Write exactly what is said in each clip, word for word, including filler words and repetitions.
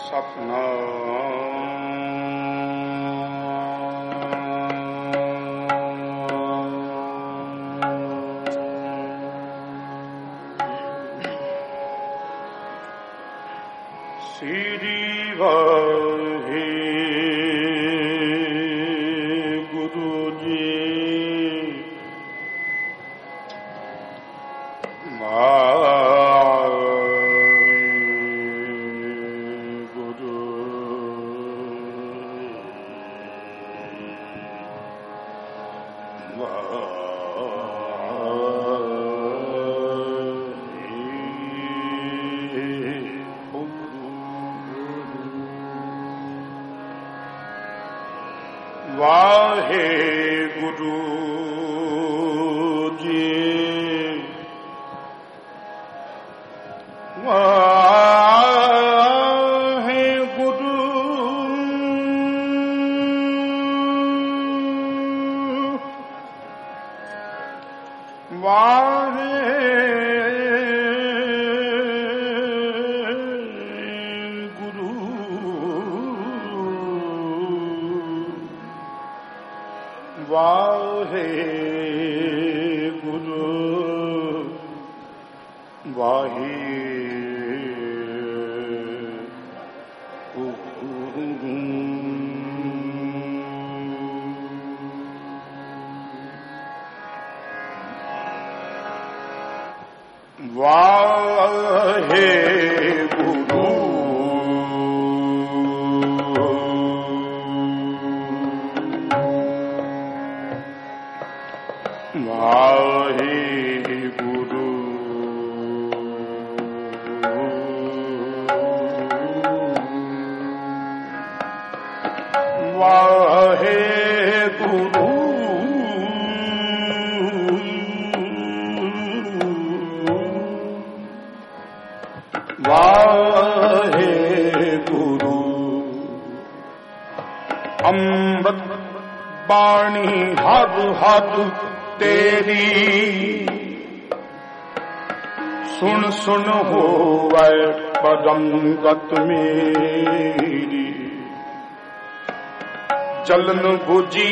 चलन बुझी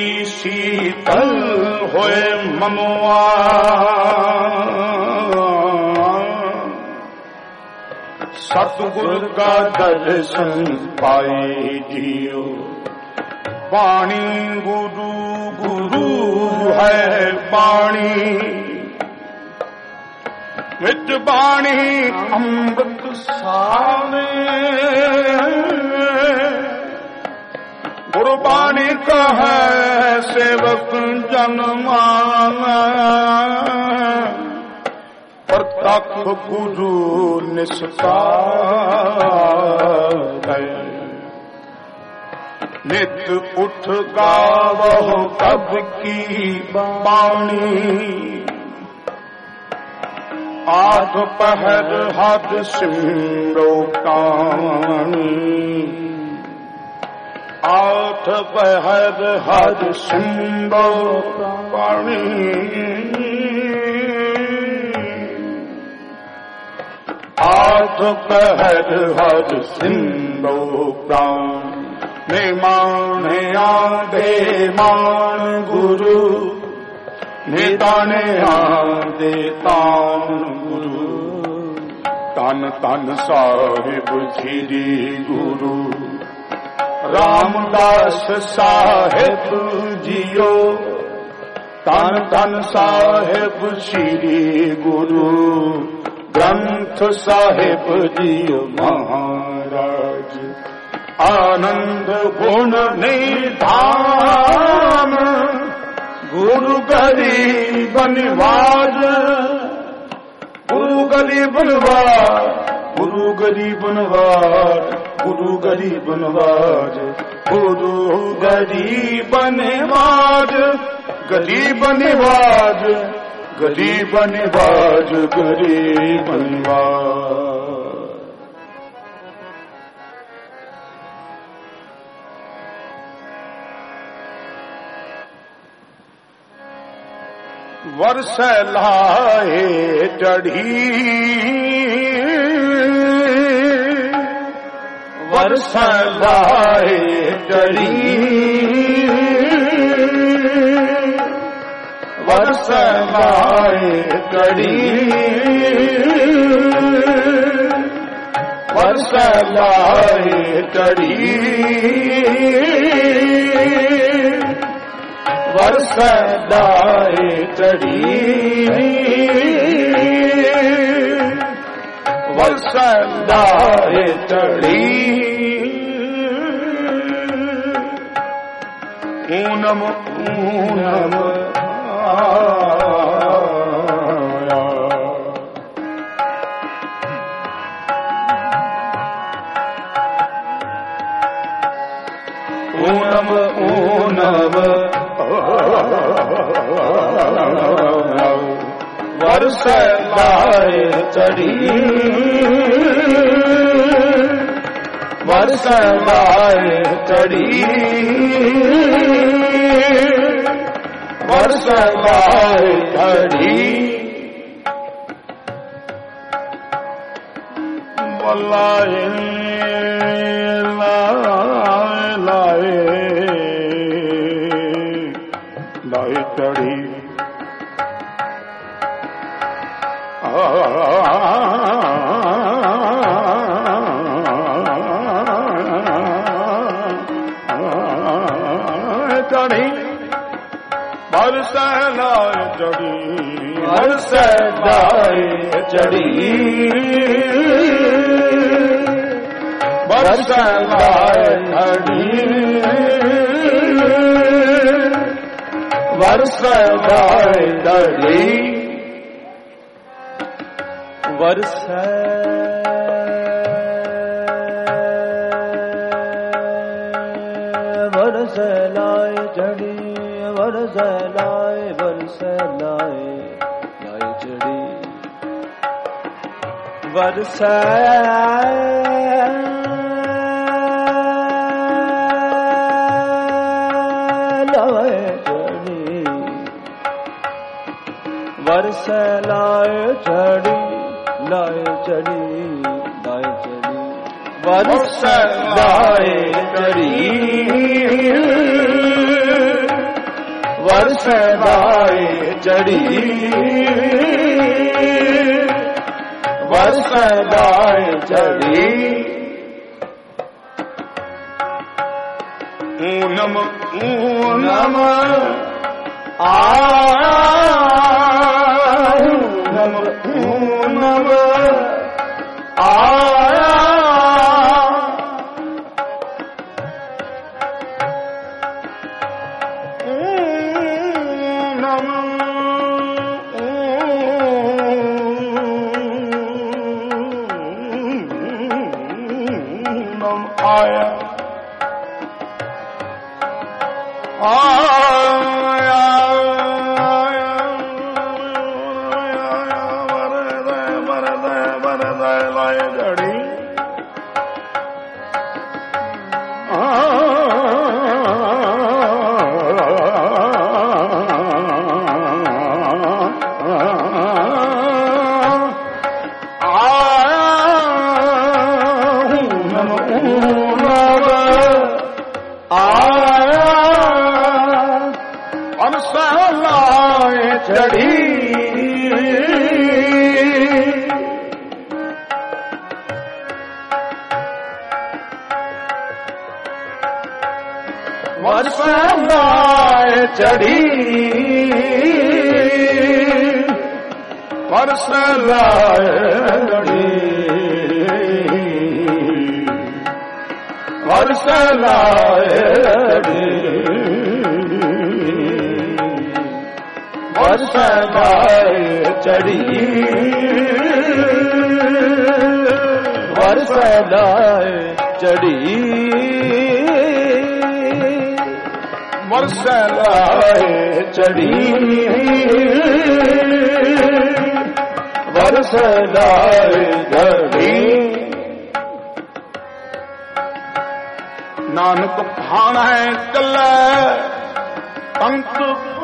शीतल होए मनुआ सतगुर का दर्शन पाए जियो। वाणी गुरु गुरु है वाणी विच वाणी अमृत सारे गुरबाणी कहे सेवक जन माना प्रत्यक्ष गुरु निस्तार नित उठ गावो कब की बाणी आठ पहर हद सिमरो कानी आठ पहर हद सिमरो पानी आठ पहर हद सिमरो प्राण ने माने आदे मान गुरु निताने आदे तान गुरु तन तन साहिब श्री गुरु रामदास साहिब जियो तन तन साहिब श्री गुरु ग्रंथ साहिब जियो महाराज आनंद गुण निधान गुरु गरीब निवाज गुरु गरीब निवाज गुरु गरीब निवाज गुरु गरीब निवाज गुरु गरीब निवाज गरीब निवाज गरीब निवाज गरीब निवाज। वर्ष लाए चढ़ी ਵਰਸੈ ਲਾਏ ਚੜੀ ਵਰਸੈ ਲਾਏ ਚੜੀ ਵਰਸੈ ਲਾਏ ਚੜੀ ਵਰਸੈ ਲਾਏ ਚੜੀ ਵਰਸੈ ਲਾਏ ਚੜੀ ਊਨਮ ਊਨਮ ਊਨਮ ਊਨਮ ਵਰਸੈ ਲਾਏ ਚੜੀ ਵਰਸੈ ਲਾਏ ਚੜੀ ਵਰਸੈ ਲਾਏ ਚੜੀ ਲਾਏ ਲਾਏ ਲਾਏ ਚੜੀ ਚੜੀ ਵਰਸੈ ਲਾਏ ਚੜੀ ਵਰਸੈ ਲਾਏ ਚੜੀ ਵਰਸੈ ਲਾਏ ਚੜੀ ਵਰਸੈ ਲਾਏ ਚੜੀ ਵਰਸੈ ਵਰਸੈ ਲਾਏ ਚੜੀ ਵਰਸੈ ਲਾਏ ਵਰਸੈ ਲਾਏ ਲਾਏ ਚੜੀ ਵਰਸੈ ਲਾਏ ਚੜੀ ਵਰਸੈ ਲਾਏ ਚੜੀ ਲਾਏ ਚੜੀ ਲਾਏ ਚੜੀ ਵਰਸੈ ਲਾਏ ਚੜੀ ਵਰਸੈ ਲਾਏ ਚੜੀ ਵਰਸੈ ਲਾਏ ਚੜੀ ਊਨਮ ਊਨਮ ਆਇਆ ਊਨਮ ਊਨਮ ਆਇਆ ਊਨਮ ਊਨਮ ਆਇਆ ਆਇਆ ਲਾਏ ਚੜੀ ਚੜੀ ਵਰਸੈ ਲਾਏ ਚੜੀ ਵਰਸੈ ਲਾਏ ਚੜੀ ਵਰਸੈ ਲਾਏ ਚੜੀ ਵਰਸੈ ਲਾਏ ਚੜੀ ਵਰਸੈ ਲਾਏ ਚੜੀ ਵਰਸੈ ਲਾਏ ਚੜੀ ਵਰਸੈ ਲਾਏ ਚੜੀ ਨਾਨਕ ਭਾਣਾ ਚੱਲੈ ਪੰਥ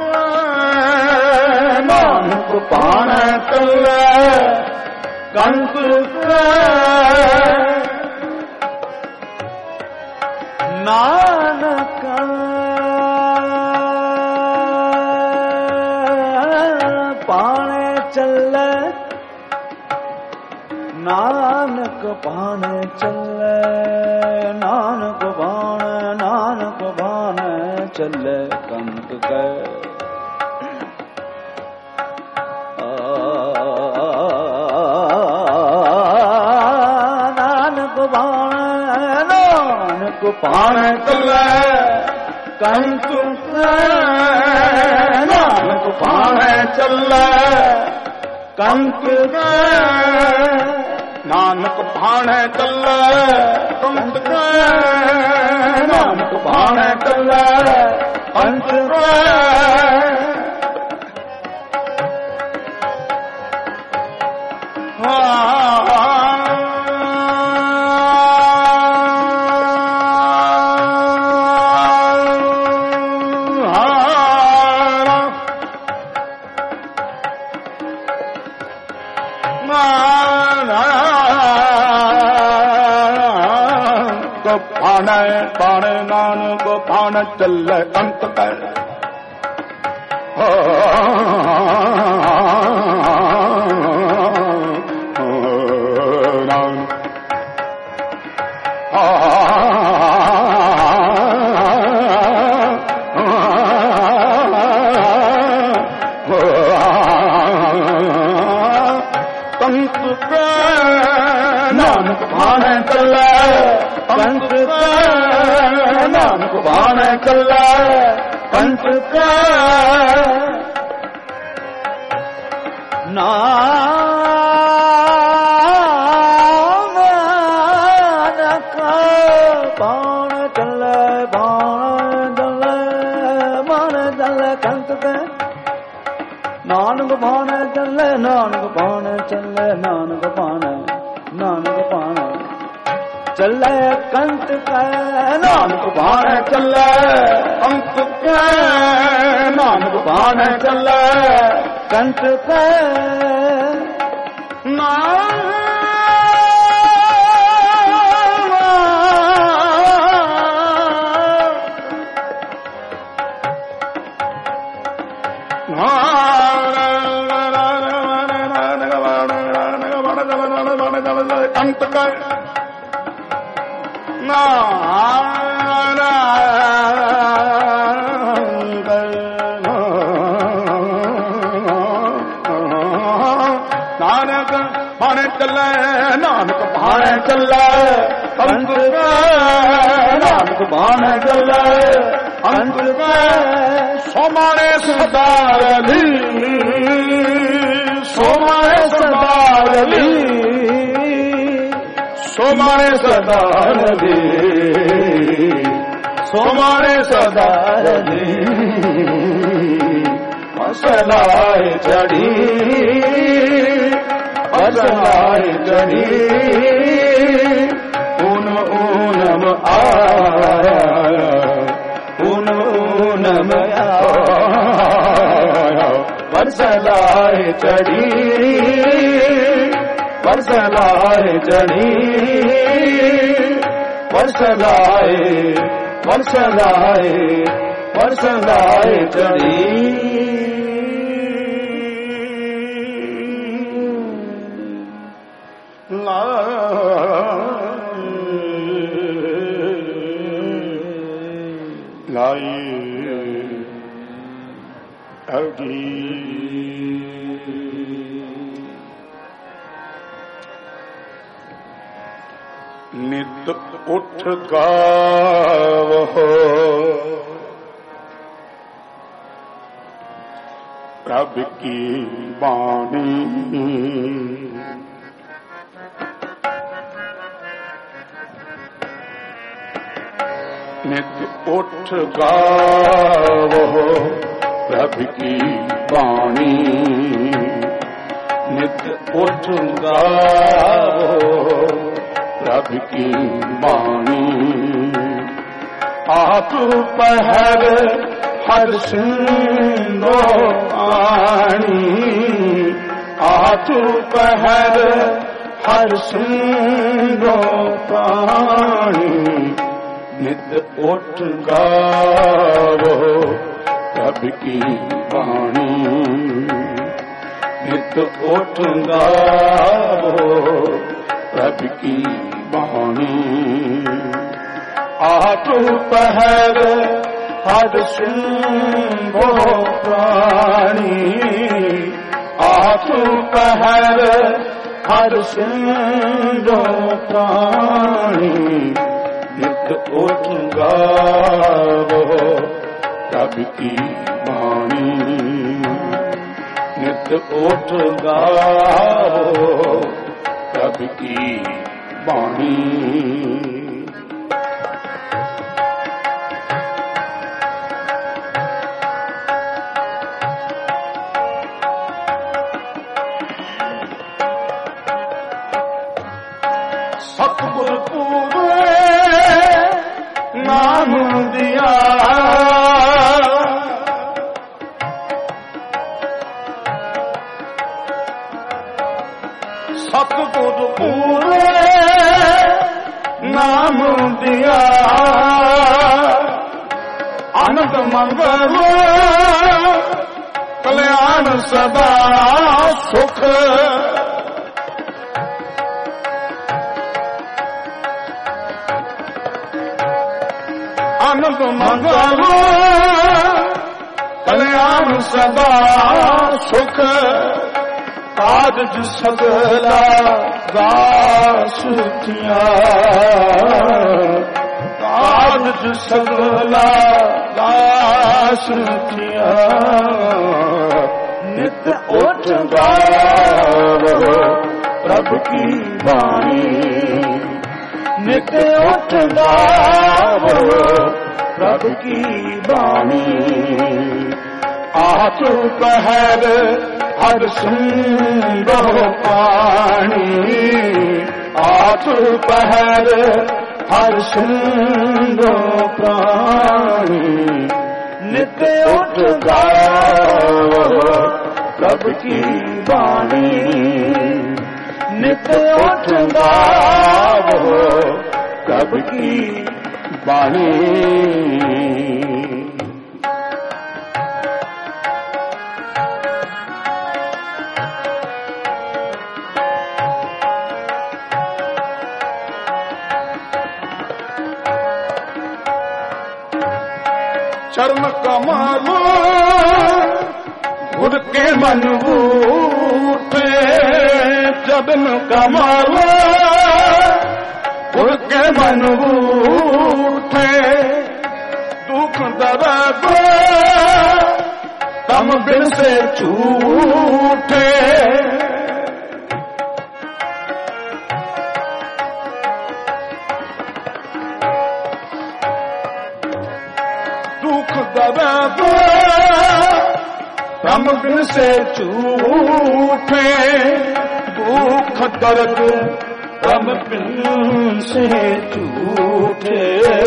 ਨਾਨਕ ਭਾਣਾ ਚੱਲੈ ਕੰਤ ਨਾਨਕ ਪਾਣੇ ਚੱਲੇ, ਨਾਨਕ ਪਾਣੇ ਚੱਲੇ, ਨਾਨਕ ਬਾਣੇ, ਨਾਨਕ ਬਾਣੇ ਚੱਲੇ ਕੰਤ ਕੈ। ਨਾਨਕ ਬਾਣੇ, ਨਾਨਕ ਬਾਣੇ ਚੱਲੇ ਕੰਤ ਕੈ, ਨਾਨਕ ਬਾਣੇ ਚੱਲੇ ਕੰਤ ਕੈ, ਨਾਨਕ ਭਾਣੇ ਚੱਲੇ ਕੰਤ ਕੈ, ਨਾਨਕ ਭਾਣੇ ਚੱਲੇ ਕੰਤ ਕੈ। ਭਾਣੇ ਭਾਣੇ ਨਾਨਕ ਭਾਣੇ ਚੱਲੇ ਕੰਤ ਕੈ। ਨਾਨਕ ਭਾਣੇ ਚੱਲੇ ਕੰਤ ਕੈ, ਨਾਨਕ ਭਾਣੇ ਚੱਲੇ ਕੰਤ ਕੈ। ਨਾਨਕ ਭਾਣੇ ਚੱਲੇ, ਭਾਣੇ ਚੱਲੇ, ਭਾਣੇ ਚੱਲੇ ਕੰਤ ਕੈ। ਨਾਨਕ ਭਾਣੇ ਚੱਲੇ, ਨਾਨਕ ਭਾਣੇ ਚੱਲੇ, ਨਾਨਕ ਭਾਣੇ, ਨਾਨਕ ਭਾਣੇ ਚੱਲੇ ਕੰਤ ਕੈ। ਨਾਨਕ ਭਾਣੇ ਚੱਲੇ ਕੰਤ ਕੈ, ਨਾਨਕ ਭਾਣੇ ਚੱਲੇ ਕੰਤ ਕੈ। ਕੰਤ ਕੈ ਨਾਨਕ ਭਾਣੇ ਚੱਲੇ, ਨਾਨਕ ਭਾਣੇ ਚੱਲੇ ਕੰਤ ਕੈ, ਨਾਨਕ ਭਾਣੇ ਚੱਲੇ ਕੰਤ ਕੈ। ਸੋਮਾਣੇ ਸਦਾਰਲੀ, ਸੋਮਾਣੇ ਸਦਾਰਲੀ, ਸੋਮਾਣੇ ਸਦਾਰਲੀ, ਸੋਮਾਣੇ ਸਦਾਰਲੀ। ਫਸਲਾਏ ਚੜੀ, ਫਸਲਾਏ ਚੜੀ, ਊਨ ਊਨਮ ਆਇਆ, ਊਨ ਊਨਮ ਆਇਆ। ਫਸਲਾਏ ਚੜੀ, ਫਸਲਾਏ ਚੜੀ, ਫਸਲਾਏ, ਫਸਲਾਏ, ਫਸਲਾਏ ਚੜੀ। ਲਾਈ ਅਗੀ ਨਿਤ ਉੱਠ ਗਾਵੋ ਪ੍ਰਭ ਕੀ ਬਾਣੀ। ਨਿਤ ਉੱਠ ਗਾਵੋ ਪ੍ਰਭ ਕੀ ਬਾਣੀ, ਨਿਤ ਉੱਠ ਗਾਵੋ ਪ੍ਰਭ ਕੀ ਬਾਣੀ। ਆਪ ਪਹਿਰ ਹਰ ਸਿੰਘੋ ਆਣੀ, ਆਪ ਪਹਿਰ ਹਰ ਸਿੰਘੋ ਪਾਣੀ। नित उठ गावो प्रभ की वाणी, नित उठ गावो प्रभ की वाणी। आठ पहर हर सुनो प्राणी, आठ पहर हर सुनो प्राणी। नित उठ गावो प्रभ की वाणी, नित उठ गावो प्रभ की वाणी। सतगुर पूरे नाम दिया, सतगुर पूरे नाम दिया। आनंद मंगल कल्याण सदा सुख, आनंद मंगल कल्याण सदा सुख। काज सगला दास थिया, काज सगला दास थिया। नित उठ गावो प्रभ की वाणी, नित उठ गावो प्रभ की वाणी। आठ पहर हर सुनो पानी, आठ पहर हर सुनो प्राणी। नित उठ गावो प्रभ की वाणी, नित उठ गावो प्रभ की वाणी। चरण कमल गुर के मन बूटे, चरण कमल गुर के मन बूटे। दुख दर्द तम बिन से छूटे, दुख दर्द तम बिन से छूटे। दुख दर्द तम बिन से छूटे,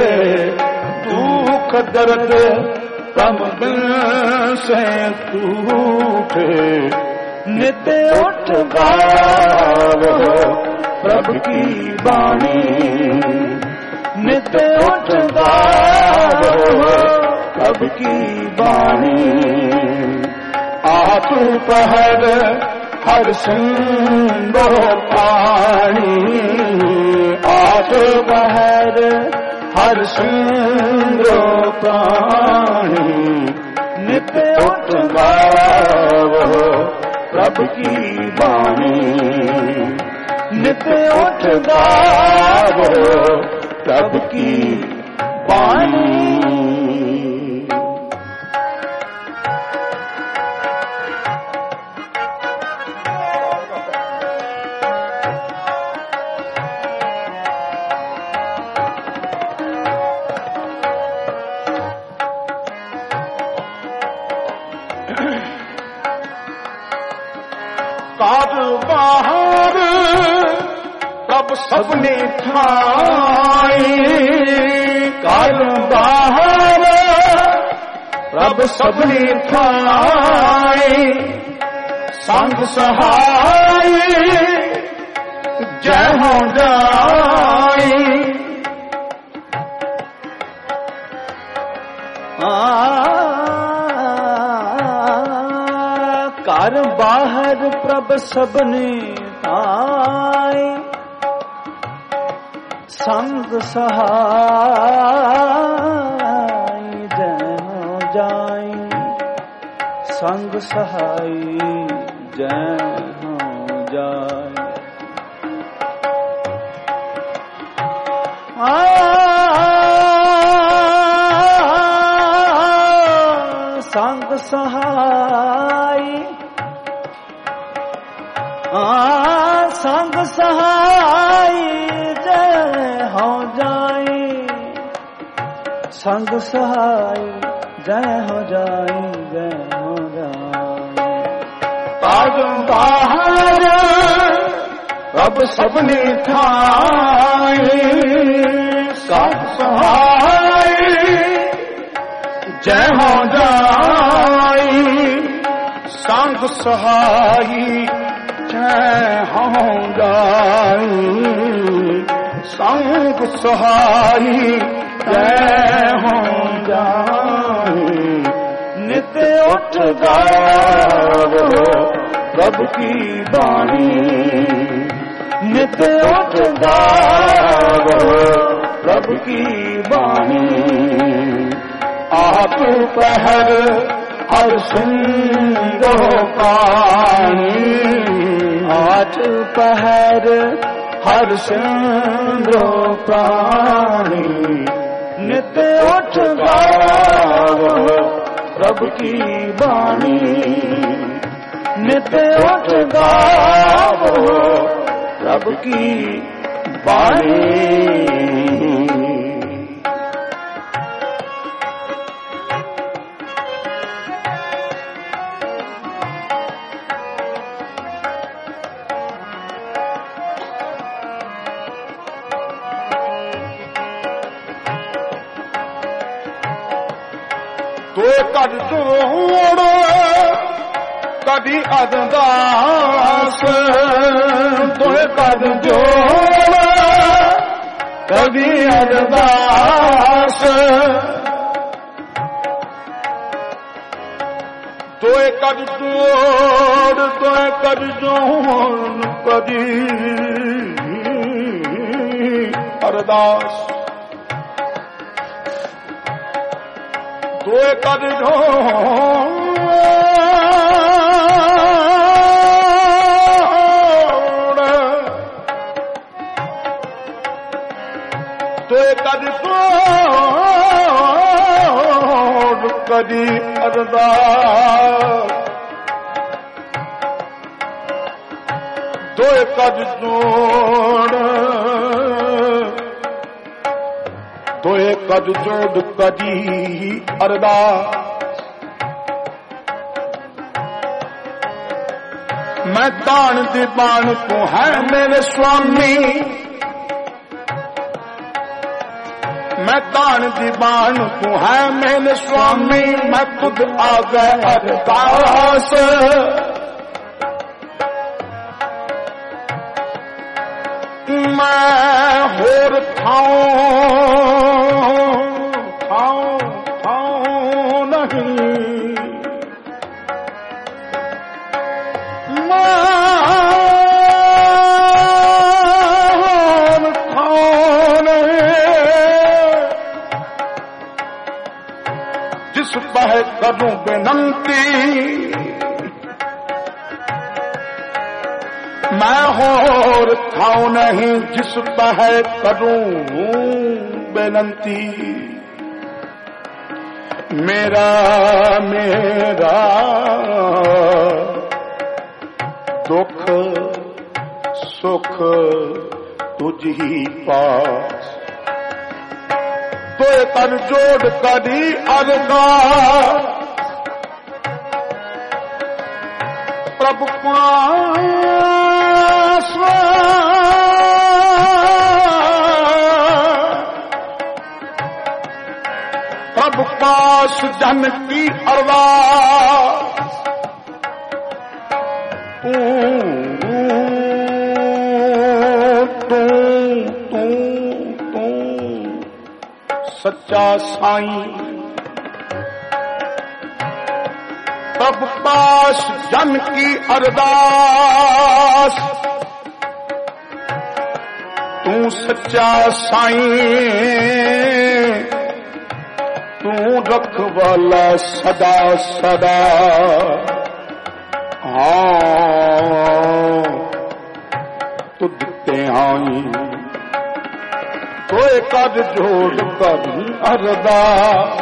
दुख दर्द तम बिन से छूटे। नित उठ गावो प्रभ की वाणी, नित उठ गावो प्रभ की वाणी। आठ पहर हर सुनो पानी, आठ पहर हर सुनो पानी। नित उठ गावो प्रभ की वाणी, नित उठ गावो प्रभ की वाणी। काज बाहर तब सबने ठाई, काज बाहर तब सबने ठाई। संग सहाय जय हो जाई, घर बाहर प्रभ सबने ताई संग सहाय जैनो जाई संग सहाय जैनो जाई आ संग सहाय आ संग सहाय जय हो जाए संग सहाय जय हो जाए जय हो जाए ताज बाहर रब सबने खाए सब सहाय जय हो जाए संग सहाय जय हो जाए संग सहाय जय हो जाए नित उठ गावो रब की बाणी नित उठ गावो रब की बाणी आप पहर हर सुंदो पानी आठ पहर हर सुंदो प्राणी नित उठ गावो रब की बाणी नित उठ गावो रब की बाणी तो कद जोड़ कदी अरदास तो कद जोड़ कदी अरदास तो कद जोड़ तो कद जोड़ कदी अरदास तो कद जोड़ तो कद जोड़ कदी अरदास तो कद जोड़ तो कद जोड़ कदी अरदास मैं दान दीवान को है मेरे स्वामी मैं दान दीवान को है मेरे स्वामी मैं खुद आ गए अरदास मैं होर खाऊं खाऊं खाऊं नहीं मैं होर खाऊं नहीं जिस पर करूं बेनंती मैं होर खाऊं नहीं जिस पर करूं बेनंती मेरा मेरा दुख सुख तुझ ही पास तो कर जोड़ कदी अरदास प्रभु पास प्रभु पास जन की अरदास तू तू तू तू सच्चा साईं सब पास जन की अरदास। तू सच्चा साईं तू रखवाला सदा सदा। हाँ तुझ ते आई कोई कर जोड़ कर अरदास।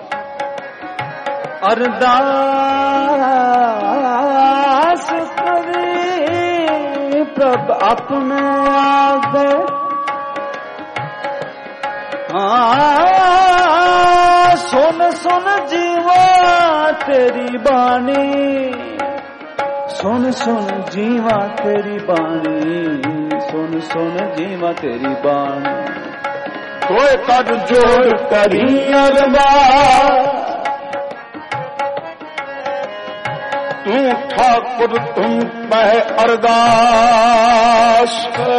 अरदास करे प्रभ अपने आगे। हाँ सुन सुन जीवा तेरी बानी। सुन सुन जीवा तेरी बानी। सुन सुन जीवा तेरी बानी। कोई कर जोड़ करी अरदास। तू ठाकुर तुम मैं अरदास।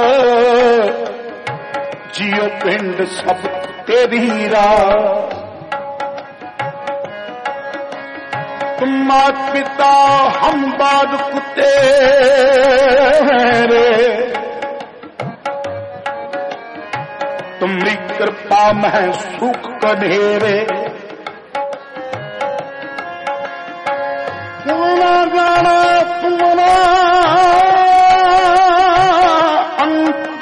जियो पिंड सब तेरी रात। तुम मात पिता हम बाद तेरे। तुम्हारी कृपा में सुख कढेरे। तुम्हारा गाना तुम्हारा अंत।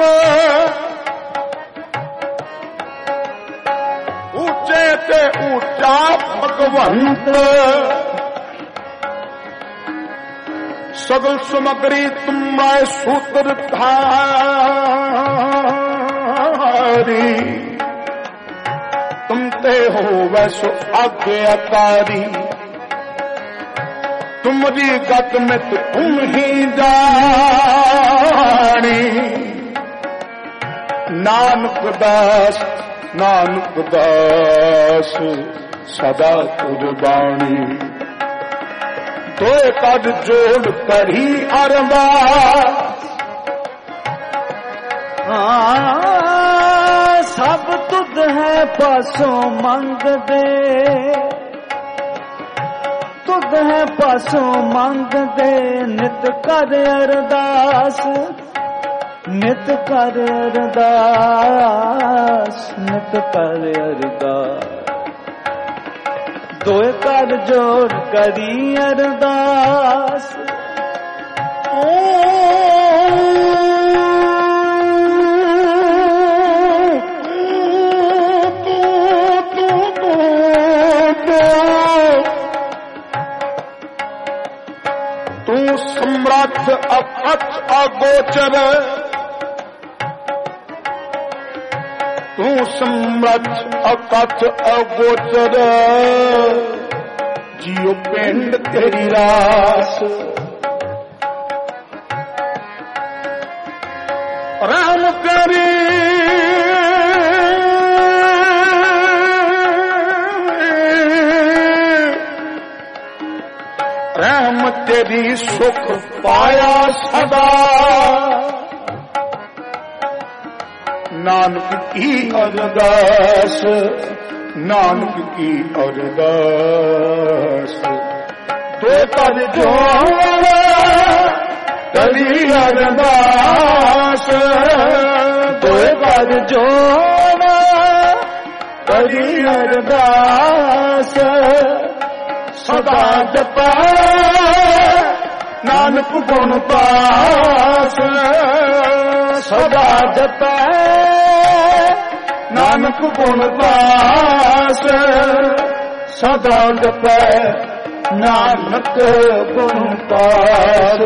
ऊंचे ते ऊंचा भगवंत। सगल सामग्री तुम्हारे सूत्र धारी। तुम ते हो वैसो आज्ञाकारी। तुम्हारी गत में तो तुम ही जानी। नानक दास नानक दास सदा कुर्बानी। दो कद जोड़ करी अरदास। हाँ सब तुझ है पासों मंग दे। तुझ है पासों मंग दे नित कर अरदास। नित कर अरदास नित कर अरदास। दो कर जोड़ करी अरदास। तू सम्राट अकथ अगोचर। तू सम्राट अकथ अगोचर। जियो पिंड तेरी रास। राम करी राम तेरी सुख पाया सदा। नानक की अरदास नानक की अरदास। दो कर जोड़ करी अरदास। दो कर जोड़ करी अरदास। सदा जपा नानक गुण पास। सदा जपा नानक गुण पास। सदा जपा नानक गुण पास।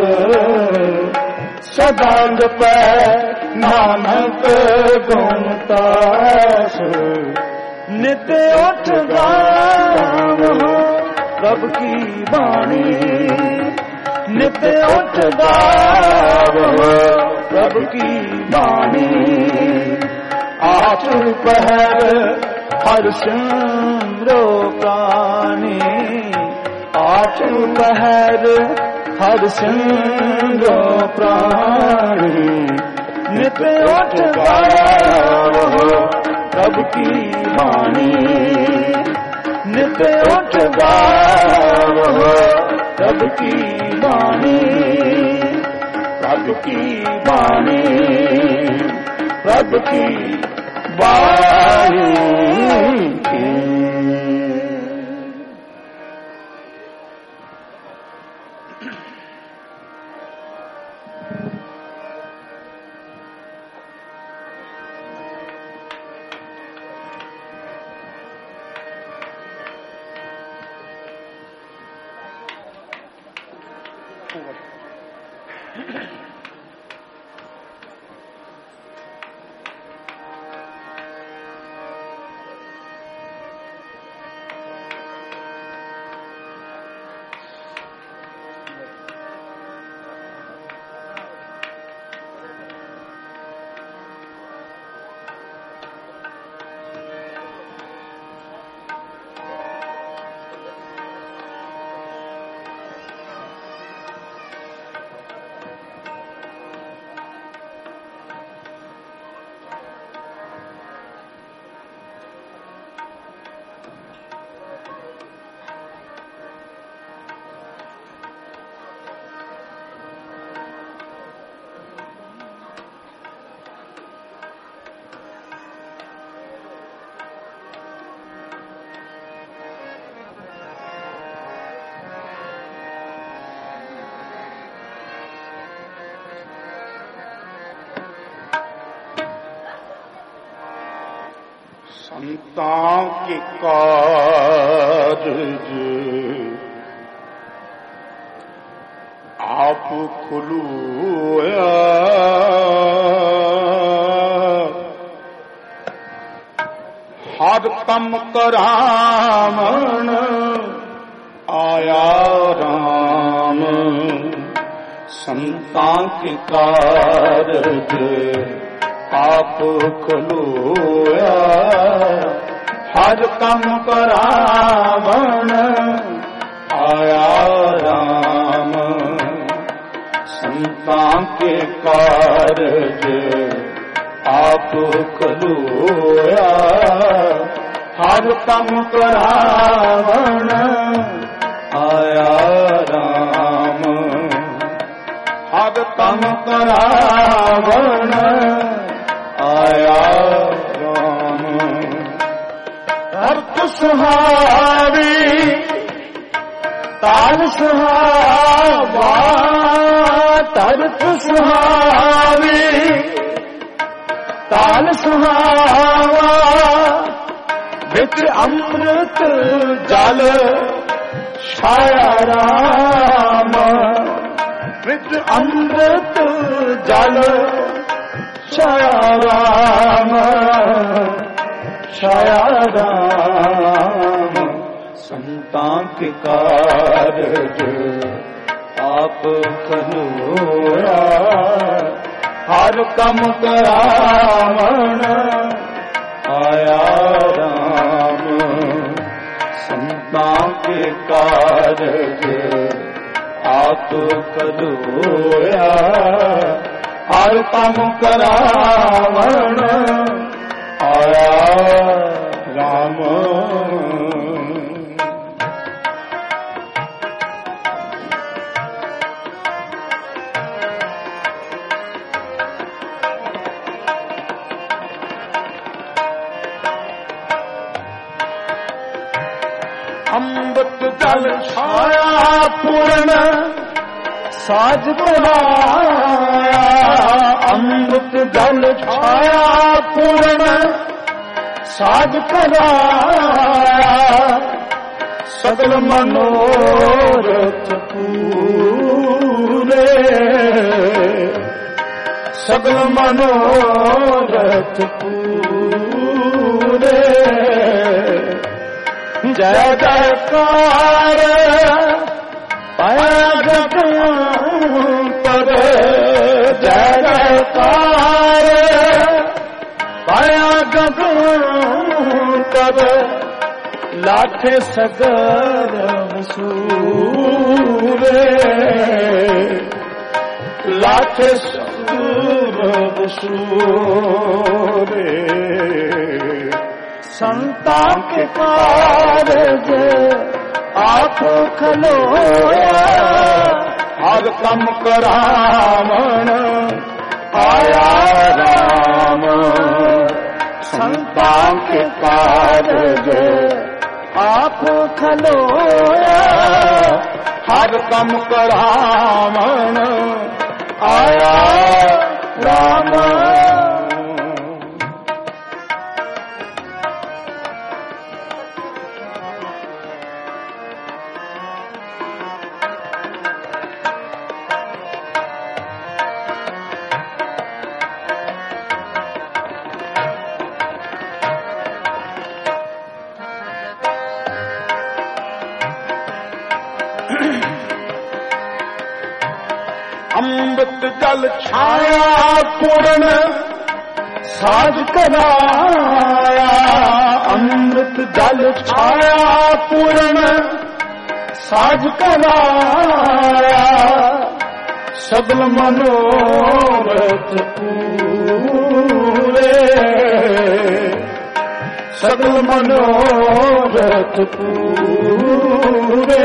सदा जपा नानक गुण पास। नित उठ गावो प्रभु की वाणी। नित उठ गावो प्रभु की वाणी। आठ पहर हर सिमरो प्राणी। आठ पहर हर सिमरो प्राणी। नित उठ गावो प्रभु की वाणी। नित उठ गावो प्रभु की वाणी, प्रभु की वाणी, प्रभु की वाणी। संतां के कारज आप खुलूया, हर तम करामण आया राम। संतां के कारज आप खलोया, हर कम करावण आया राम। संतां के कारज आप खलोया, हर कम करावण आया राम। हर कम करावण आया राम। अर्थ सुहावी ताल सुहावा, अर्थ सुहावी ताल सुहावा। विच अमृत जल छाया राम। विच अमृत जल छाया राम, छाया राम। संतां के कारज आप खलोया, हर कम करावण आया राम। संतां के कारज आप खलोया, हर कम करावण आया राम। अमृत जल छाया पूर्ण साज बनाया। अमृत जल छाया पूर्ण साज कराया। सगल मनोरथ पूरे, सगल मनोरथ पूरे। जय जयकार पाया जग पर, जय जयकार पाया जग पर। लाखे सगर सूरे, लाखे सगर सूरे। संतां के कारज आप खलोया हर कम करावण आया राम संतां के कारज आप खलोया हर कम करावण आया राम। अमृत जल छाया पूर्ण साज कराया। अमृत जल छाया पूर्ण साज कराया। सगल मनोरथ पूरे सगल मनोरथ पूरे।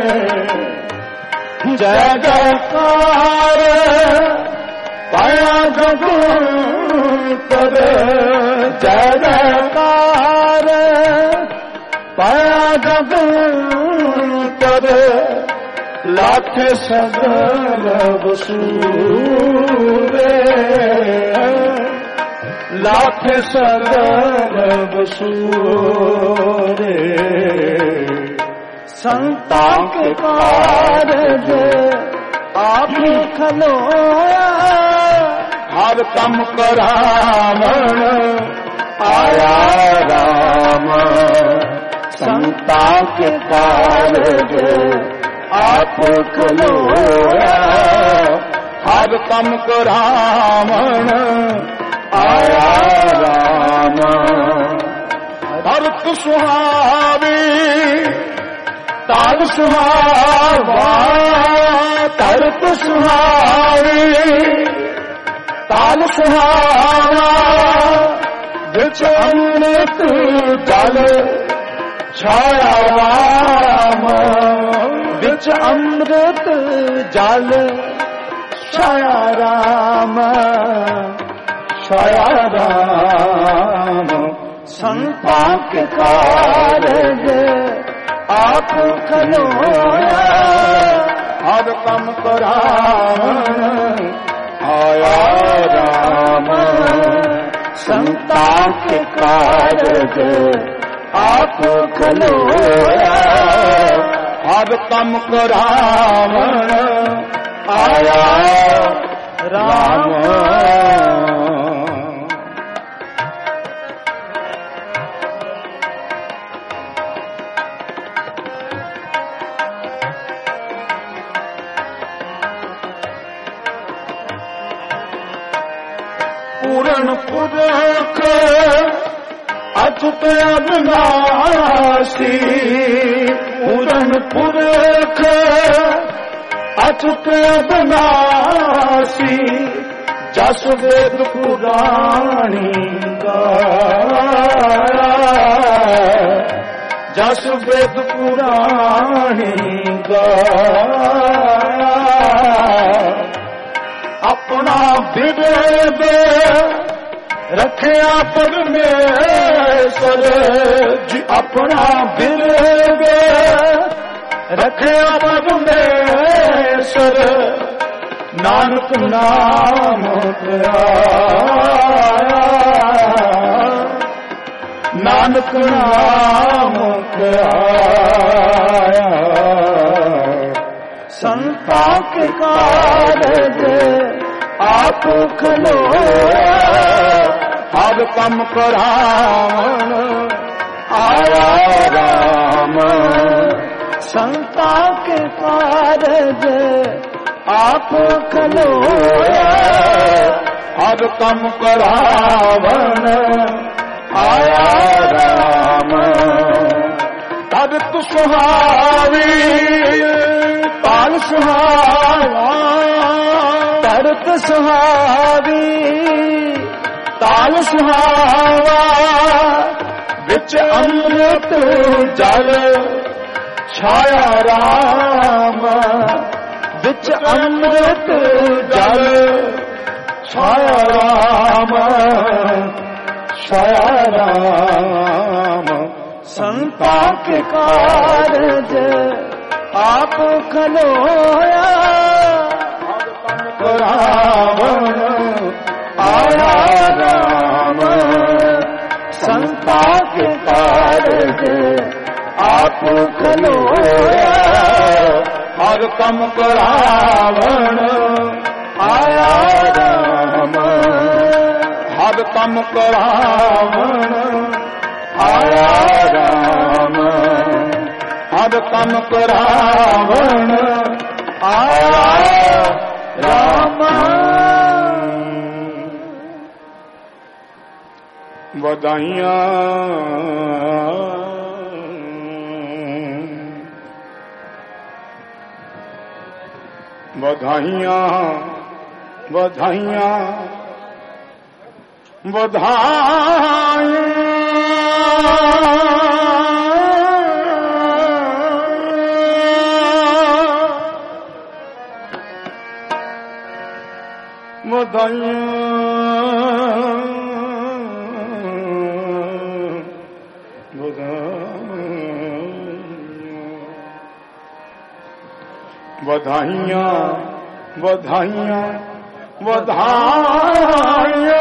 जय जयकार पाया जग कर जय जयकार पाया जग कर। लाख सगल वसूरे लाख सगल वसूरे। संतां के कारज आप खलोया हर कम करावण आया राम संतां के कारज आप खलोया हर कम करावण आया राम। भरत सुहावी ताल सुहावा तरत सुहावी ताल सुहावा। बिच अमृत जल छाया राम बिच अमृत जल छाया राम छाया राम। संतां के कारज आप खलोया हर कम करावण आया राम संतां के कारज आप खलोया हर कम करावण आया राम। पूर्ण पुरख अच्युत अविनाशी पूर्ण पुरख अच्युत अविनाशी। जस वेद पुराणी गाया जस वेद पुराणी गाया। अपना विवेद रखिया परमेश्वर जी अपना विवेद रखिया परमेश्वर। नानक नाम आया नानक नाम आया। संतां के कारज आप खलोया हर कम करावण आया राम संतां के कारज आप खलोया हर कम करावण आया राम। तरत सुहावी ताल सुहावा तरत सुहावी ताल सुहावा। बिच अमृत जल छाया राम बिच अमृत जल छाया राम छाया राम संता के कारज आप खलोया रावण आया राम संता के कारज आप खलोया हर कम करावण आया राम हर कम करावण आया राम हर कम करावण आया राम बधाइयाँ बधाइयाँ बधाइयाँ बधाइयाँ बधाइयाँ बधाइयाँ बधाइयाँ बधाइयाँ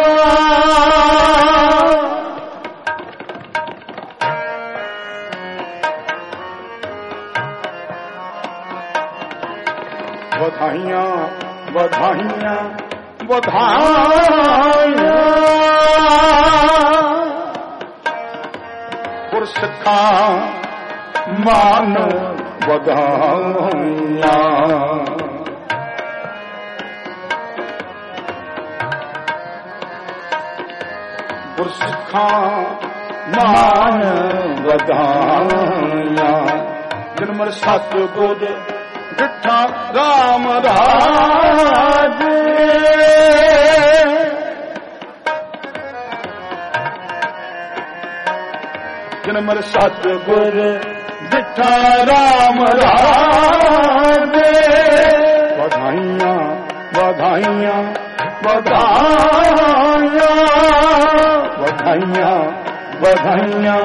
बधाइयाँ बधाइयाँ बधाइयाँ पुरुष का मान बधाइयाँ पुरुष का मान बधाइयाँ जन्म सतगुर डिठा राम राज जन्म सतगुर डिठा राम राज बधाइयाँ बधाइयाँ बधाइयाँ बधाइयाँ बधाइयाँ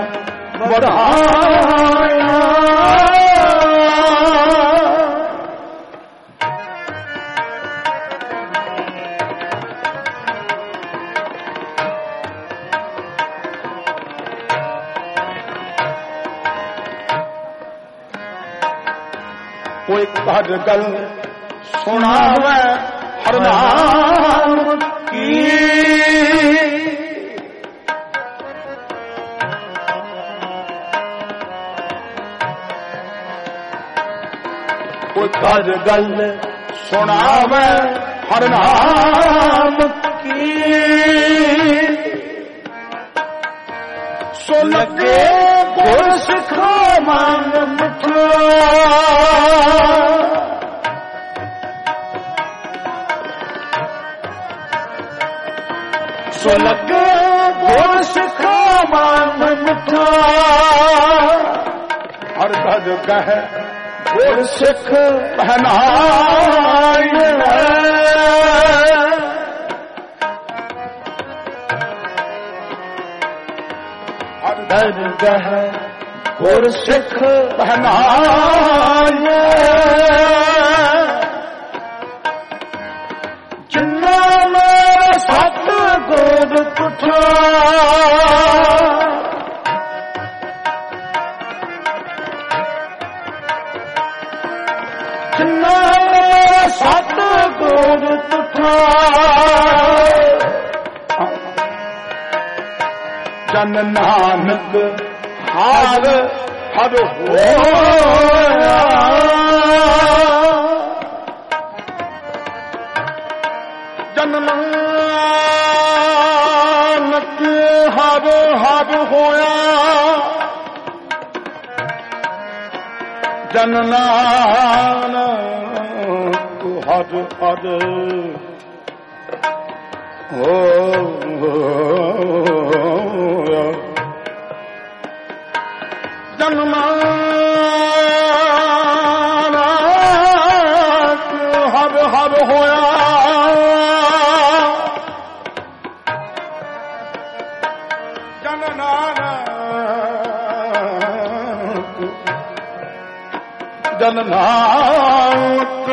बधाइयाँ कोई हर गल सुनावे हर नाम की कोई हर गल सुनावे हर नाम की सो लगे गुर सिखा मांग मिठा सो लगे गुर सिखा मांग मिठा हर घर कह गुर सिख पहनाए हर दरगाह गुर सिख पहनाए जिन्ना में सत गुर पुठा जिन्ना में सत गुर पुठा जन नानक हार हर होया जन नानक हर हर होया जन नानक हर हर होया जन नानक ਜਨ ਨਾਨਕ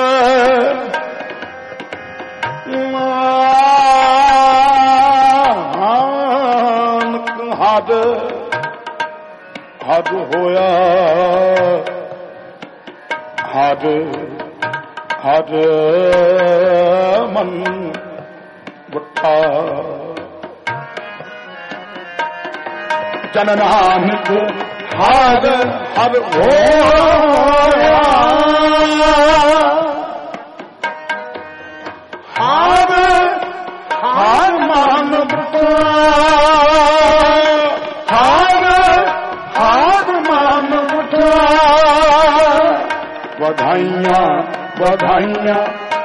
ਨਾਨਕ ਹਦ ਹਦ ਹੋਇਆ ਹਦ ਹਦ ਮਨ ਬੁੱਠਾ ਜਨ ਨਾਨਕ ਹਦ ਹਦ ਹੋਇਆ ਹਦ ਹਰ ਮਨ ਬੁੱਠਾ ਹਦ ਹਰ ਮਨ ਬੁੱਠਾ ਵਧਾਈਆਂ ਵਧਾਈਆਂ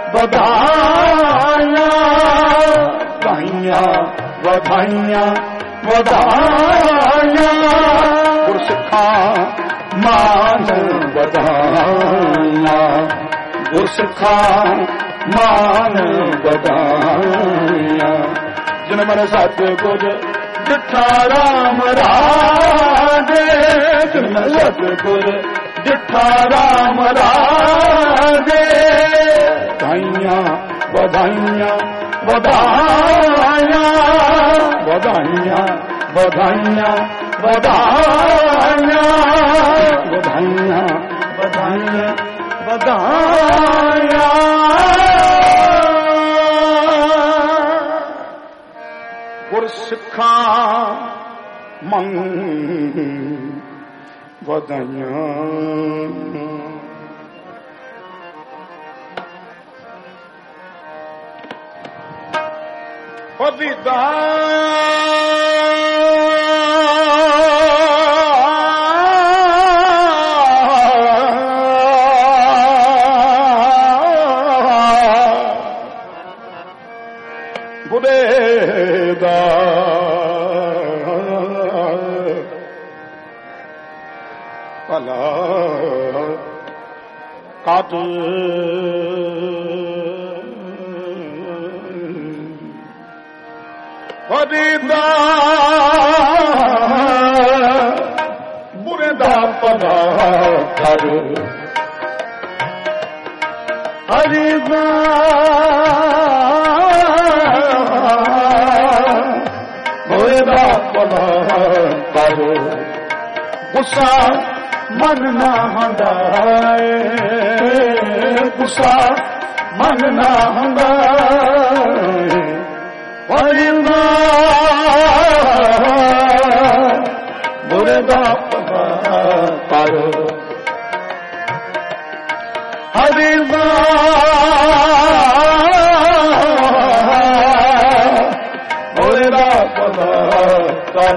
ਵਧਾਈਆਂ ਵਧਾਈਆਂ ਵਧਾਈਆਂ ਵਧਾਈਆਂ ਗੁਰਸਿੱਖਾਂ ਮਾਨ ਵਧਾਈਆਂ ਗੁਰਸਿੱਖਾਂ ਮਾਨ ਵਧਾਈਆਂ ਜਿਨ ਮਨ ਸਤਿਗੁਰ ਡਿਠਾ ਰਾਮ ਰਾਜੇ ਜਿਨ ਮਨ ਸਤਿਗੁਰ ਡਿਠਾ ਰਾਮ ਰਾਜੇ ਵਧਾਈਆਂ ਵਧਾਈਆਂ ਵਧਾਈਆਂ ਵਧਾਈਆਂ ਵਧਾਈਆਂ ਵਧਾਈਆਂ ਵਧਾਈਆਂ ਵਧਾਈਆਂ ਵਧਾਈਆਂ ਗੁਰਸਿੱਖਾਂ ਮਨ ਵਧਾਈਆਂ ਪਵਿੱਤਾ ਬੁੜੇ ਦਾ ਭਲਾ ਕਦ ਫਰੀਦਾ ਬੁਰੇ ਦਾ ਭਲਾ ਕਰ ਫਰੀਦਾ ਬੁਰੇ ਦਾ ਭਲਾ ਕਰ ਗੁੱਸਾ ਮਨ ਨਾ ਹੰਡਾਏ ਗੁੱਸਾ ਮਨ ਨਾ ਹੰਡਾਏ ਫਰੀਦਾ ਬੁਰੇ ਦਾ ਭਲਾ ਕਰ ਫਰੀਦਾ ਬੁਰੇ ਦਾ ਭਲਾ ਕਰ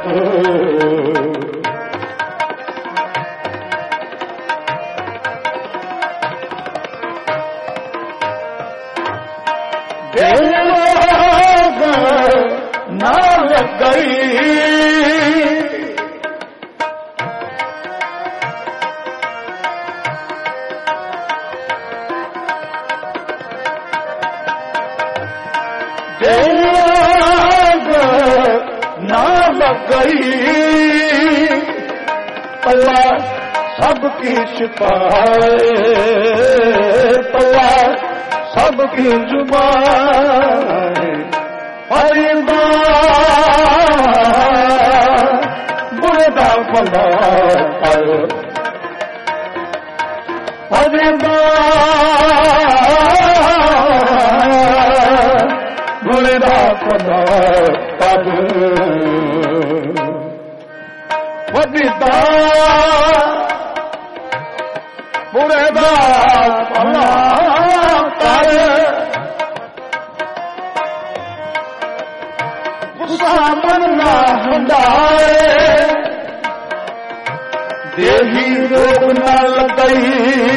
ਨਾ ਗਈ ਨਾ ਗਈ ਪੱਲਾ ਸਭ ਕੀ ਛੁਪਾਏ ਪੱਲਾ ਸਭ ਕੀ ਜ਼ੁਬਾਨ ਫਰੀਦਾ ਬੁਰੇ ਦਾ ਭਲਾ ਕਰ ਫਰੀਦਾ ਬੁਰੇ ਦਾ ਭਲਾ ਕਰ ਫਰੀਦਾ ਬੁਰੇ ਦਾ ਭਲਾ ਕਰ ਮਨ ਨਾ ਹੰਡਾਏ ਦੇਹੀ ਰੋਗ ਨਾ ਲਗਈ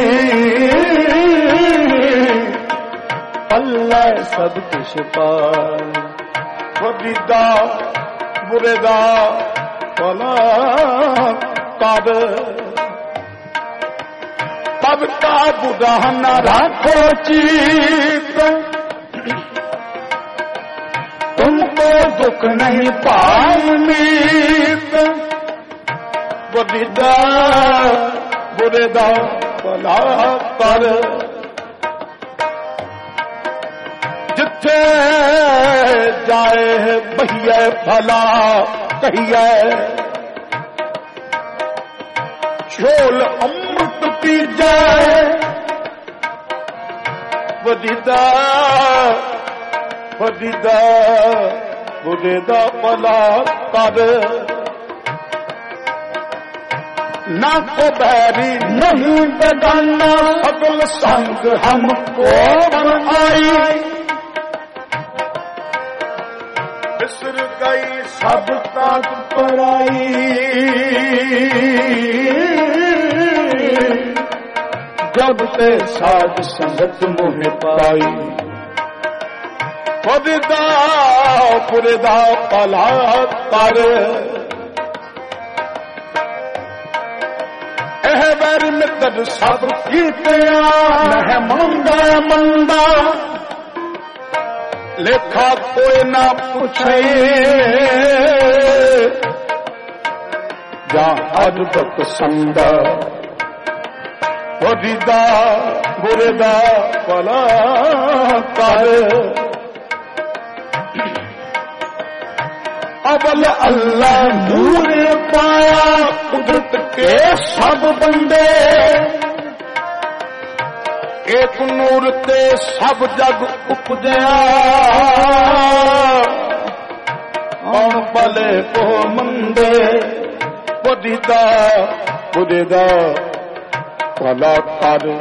ਪੱਲੇ ਸਭ ਕੁਛ ਪਾਏ ਫਰੀਦਾ ਬੁਰੇ ਦਾ ਭਲਾ ਕਰ ਤਬ ਕਾ ਬੁਰਾ ਨਾ ਰੱਖੋ ਚੀਤ तुमको दुख नहीं पाऊंगी बुरे दा बुरे दा ਭਲਾ ਕਰ ਜਿੱਥੇ ਜਾਏ ਬਹੀਏ ਭਲਾ ਕਹੀਏ ਛੋਲ ਅੰਮ੍ਰਿਤ ਪੀਜੈ ਵਦੀਦਾ ਵਦੀਦਾ ਬੁੱਢੇ ਦਾ ਭਲਾ ਕਰ ना को बैरी नहीं बेगाना सगल संग हमको बन आई बिसर गई सब तक पराई जब ते साध संगत मुह पाई खुदा पुरदा भला कर वैर मित्र सब कीतिया मैं मंगा मंदा लेखा कोई ना पूछे जा हर वक्त संदा बुरीदा बुरेदा भला कर अवल अल्लाह नूर पाया कुदरत के सब बंदे एक नूर ते सब जग उपजया और भले को मंदे बुरीदा बुरेदा भला कर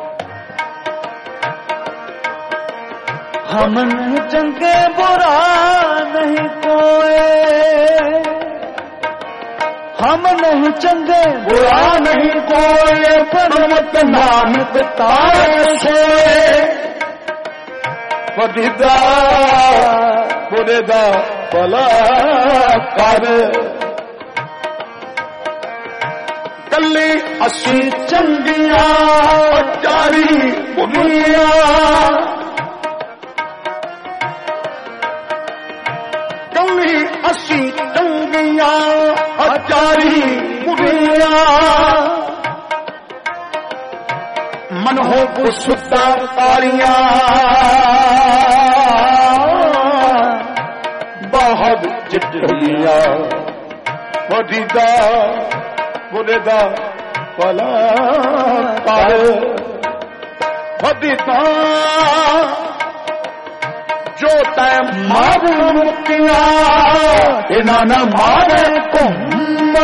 हम नहीं चंगे बुरा नहीं कोई हम नहीं चंगे बुरा नहीं कोई परमत नानक तारे सोए वदीदा बुरेदा भला कर कली असी चंगिया चारी बुनिया असी चंगिया हजारी बुरिया मन हो को सुता तारिया बहुत चिट्ठिया वदीदा बुरेदा भला कर वदीदा जो तय मारू मुक्तिया इन्होंने मारे कुम्मा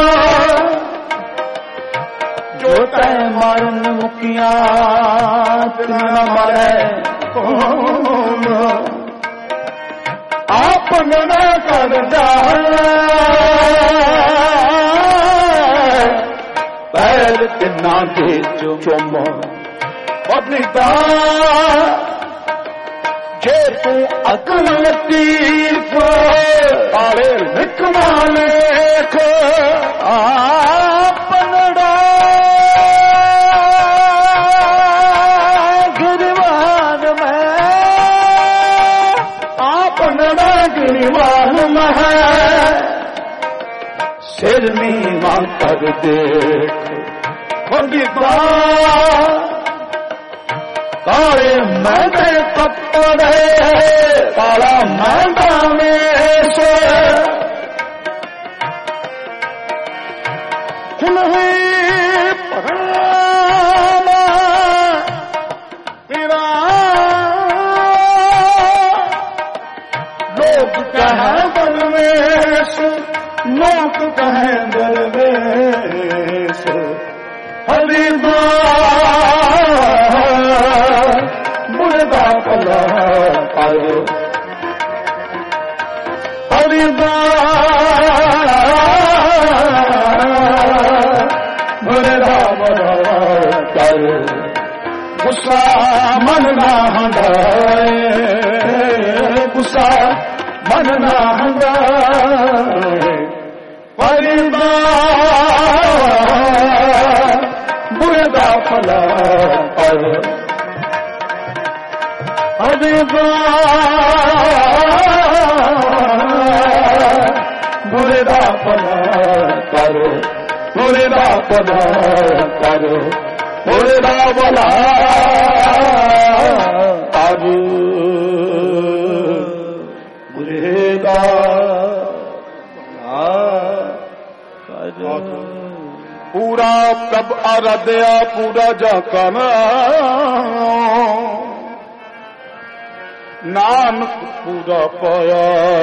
जो तय मारन मुक्तिया इन्होंने मारे कुम्मा आपने न कर पैर तिना के चुम वदीदा जे तू अकल लतीफ काले हिकमा लेख आपनड़ा गिरवान में आपनड़ा गिरवान में सिर नीवा कर देख वदीदा काले मैंने कपड़े काला मैंदा में से खुलही पहला तेरा लोग कहें दरवेश लोग कहें दरवेश हरिदा बुरदा भला कर हरिदा बुरदा भला कर गुस्सा मन ना हंगाए गुस्सा मन ना हंगाए हरिदा बुरदा भला कर हरिदा बुरदा भला कर बुरदा भला कर ਹੋਇਆ ਭਲਾ ਅਰ ਬੁਰੇ ਦਾ ਪੂਰਾ ਪ੍ਰਭ ਆਰਾਧਿਆ ਪੂਰਾ ਜਾ ਕਨ ਨਾਨਕ ਪੂਰਾ ਪਾਇਆ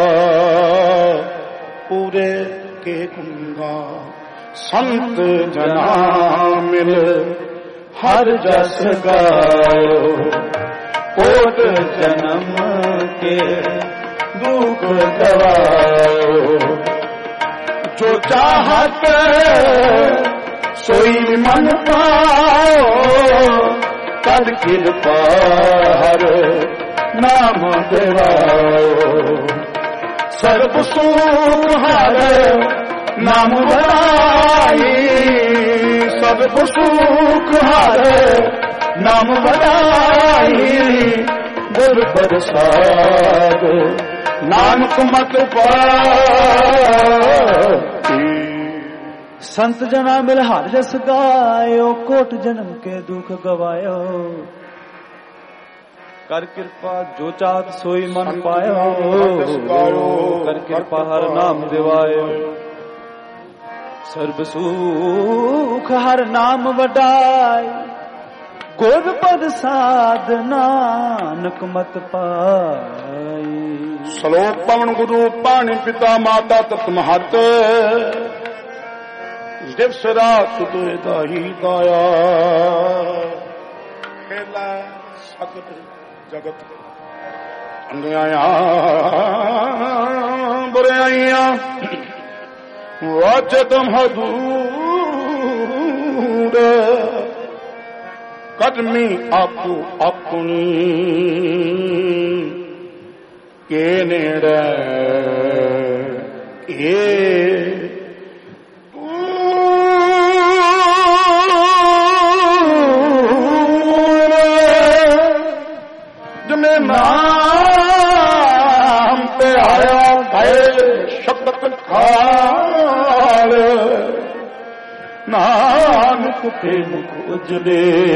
ਪੂਰੇ ਕੇ ਗੁੰਗਾ ਸੰਤ ਜਨਾ ਮਿਲ ਹਰ ਜਸ ਗਾਇਓ ਕੋਟ ਜਨਮ ਕੇ ਦੁਖ ਗਵਾਇਓ ਜੋ ਚਾਹਤ सोई मन पाओ कर कृपा हर नाम देवाओ सर्व सुख हर नाम बड़ाई सर्व सुख हर नाम बड़ाई गुर प्रसाद नानक मत पाई संत जना मिल हर जस गायो कोट जन्म के दुख गवायो कर कृपा जो चाहत सोई मन पायो कर कृपा हर नाम दिवायो सर्व सुख हर नाम वडाय गुर पद साध नानक मत पाई श्लोक पवन गुरु पाणी पिता माता तत् महत दिवस रात दुए दाही दाया खेला सगत जगत अन्याया बुराइयां वाजत मधुर कदमी आपू अपनी के नेड़े ए नाम पे आया भय शब्द खाल नानक ते मुख उजले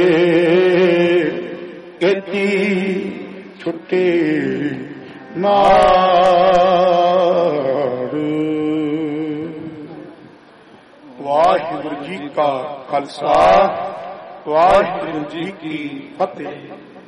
एती छुट्टी नार वाहिगुरु जी का खालसा वाहिगुरु जी की फतेह।